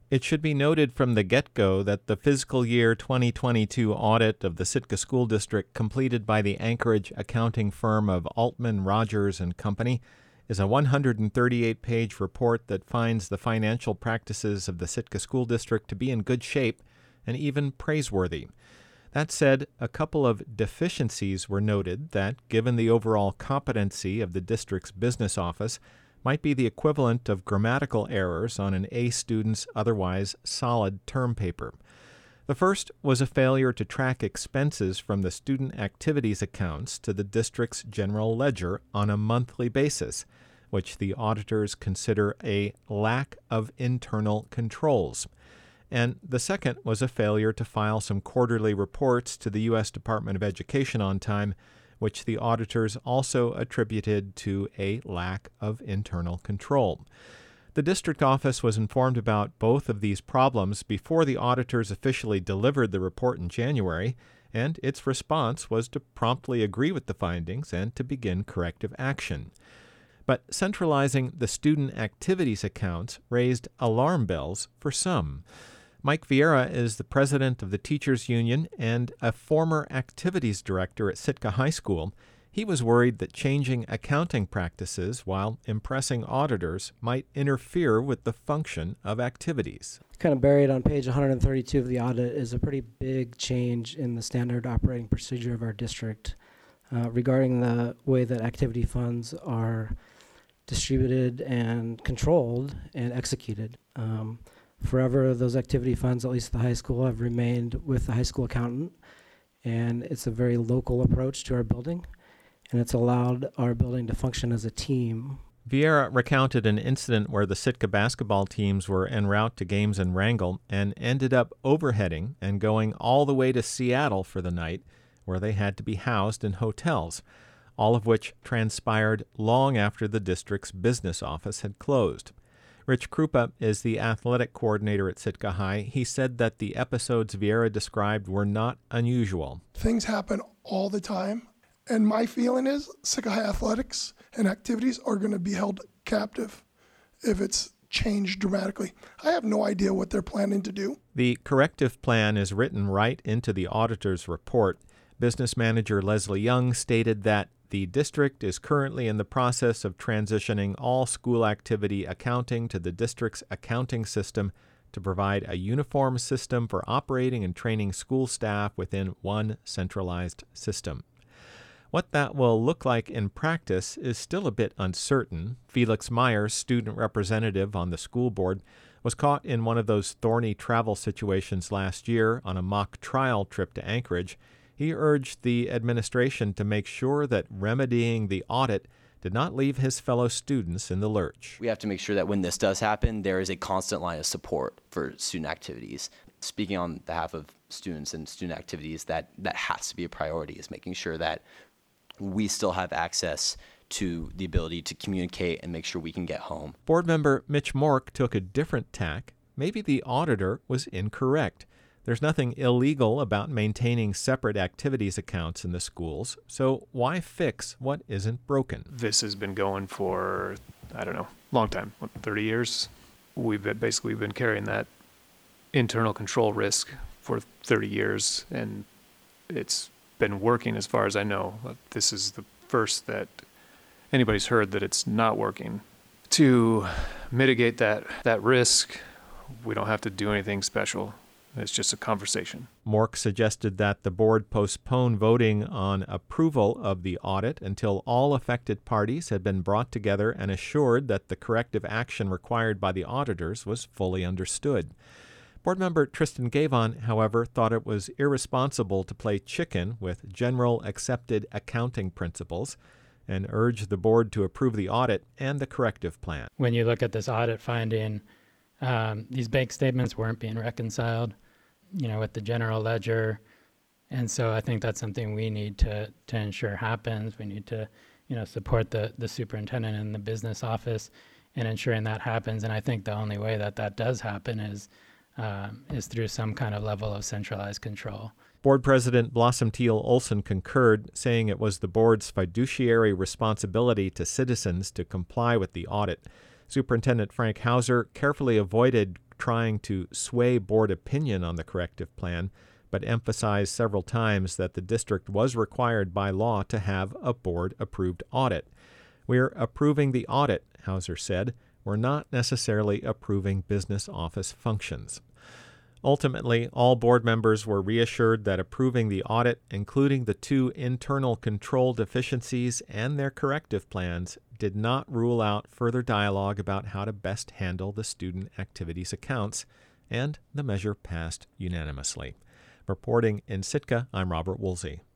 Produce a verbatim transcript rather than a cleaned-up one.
It should be noted from the get-go that the fiscal year twenty twenty-two audit of the Sitka School District completed by the Anchorage accounting firm of Altman, Rogers and Company is a one hundred thirty-eight page report that finds the financial practices of the Sitka School District to be in good shape and even praiseworthy. That said, a couple of deficiencies were noted that, given the overall competency of the district's business office, might be the equivalent of grammatical errors on an A student's otherwise solid term paper. The first was a failure to track expenses from the student activities accounts to the district's general ledger on a monthly basis, which the auditors consider a lack of internal controls. And the second was a failure to file some quarterly reports to the U S Department of Education on time, which the auditors also attributed to a lack of internal control. The district office was informed about both of these problems before the auditors officially delivered the report in January, and its response was to promptly agree with the findings and to begin corrective action. But centralizing the student activities accounts raised alarm bells for some. Mike Vieira is the president of the Teachers Union and a former activities director at Sitka High School. He was worried that changing accounting practices while impressing auditors might interfere with the function of activities. Kind of buried on page one hundred thirty-two of the audit is a pretty big change in the standard operating procedure of our district uh, regarding the way that activity funds are distributed and controlled and executed. Um, forever, those activity funds, at least at the high school, have remained with the high school accountant, and it's a very local approach to our building. And it's allowed our building to function as a team. Vieira recounted an incident where the Sitka basketball teams were en route to games in Wrangell and ended up overheading and going all the way to Seattle for the night, where they had to be housed in hotels, all of which transpired long after the district's business office had closed. Rich Krupa is the athletic coordinator at Sitka High. He said that the episodes Vieira described were not unusual. Things happen all the time. And my feeling is Sitka High athletics and activities are going to be held captive if it's changed dramatically. I have no idea what they're planning to do. The corrective plan is written right into the auditor's report. Business manager Leslie Young stated that the district is currently in the process of transitioning all school activity accounting to the district's accounting system to provide a uniform system for operating and training school staff within one centralized system. What that will look like in practice is still a bit uncertain. Felix Myers, student representative on the school board, was caught in one of those thorny travel situations last year on a mock trial trip to Anchorage. He urged the administration to make sure that remedying the audit did not leave his fellow students in the lurch. We have to make sure that when this does happen, there is a constant line of support for student activities. Speaking on behalf of students and student activities, that, that has to be a priority, is making sure that we still have access to the ability to communicate and make sure we can get home. Board member Mitch Mork took a different tack. Maybe the auditor was incorrect. There's nothing illegal about maintaining separate activities accounts in the schools, so why fix what isn't broken? This has been going for, I don't know, long time, what, thirty years? We've been, basically been carrying that internal control risk for thirty years, and it's been working as far as I know. This is the first that anybody's heard that it's not working. To mitigate that, that risk, we don't have to do anything special. It's just a conversation. Mork suggested that the board postpone voting on approval of the audit until all affected parties had been brought together and assured that the corrective action required by the auditors was fully understood. Board member Tristan Gavon, however, thought it was irresponsible to play chicken with general accepted accounting principles and urged the board to approve the audit and the corrective plan. When you look at this audit finding, um, these bank statements weren't being reconciled, you know, with the general ledger. And so I think that's something we need to, to ensure happens. We need to, you know, support the, the superintendent and the business office in ensuring that happens. And I think the only way that that does happen is Um, is through some kind of level of centralized control. Board President Blossom Teal Olson concurred, saying it was the board's fiduciary responsibility to citizens to comply with the audit. Superintendent Frank Hauser carefully avoided trying to sway board opinion on the corrective plan, but emphasized several times that the district was required by law to have a board-approved audit. We're approving the audit, Hauser said. We're not necessarily approving business office functions. Ultimately, all board members were reassured that approving the audit, including the two internal control deficiencies and their corrective plans, did not rule out further dialogue about how to best handle the student activities accounts, and the measure passed unanimously. Reporting in Sitka, I'm Robert Woolsey.